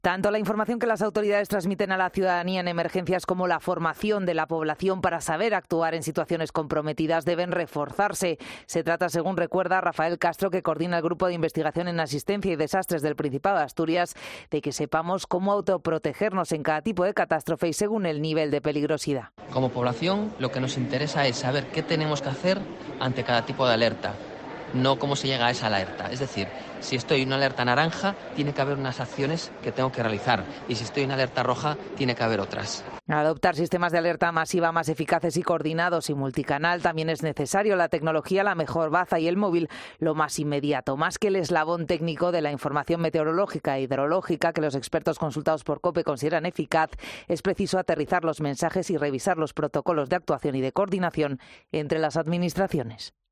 Tanto la información que las autoridades transmiten a la ciudadanía en emergencias como la formación de la población para saber actuar en situaciones comprometidas deben reforzarse. Se trata, según recuerda Rafael Castro, que coordina el Grupo de Investigación en Asistencia y Desastres del Principado de Asturias, de que sepamos cómo autoprotegernos en cada tipo de catástrofe y según el nivel de peligrosidad. Como población, lo que nos interesa es saber qué tenemos que hacer ante cada tipo de alerta, no cómo se llega a esa alerta. Es decir, si estoy en una alerta naranja, tiene que haber unas acciones que tengo que realizar. Y si estoy en alerta roja, tiene que haber otras. Adoptar sistemas de alerta masiva más eficaces y coordinados y multicanal también es necesario. La tecnología, la mejor baza y el móvil, lo más inmediato. Más que el eslabón técnico de la información meteorológica e hidrológica que los expertos consultados por COPE consideran eficaz, es preciso aterrizar los mensajes y revisar los protocolos de actuación y de coordinación entre las administraciones.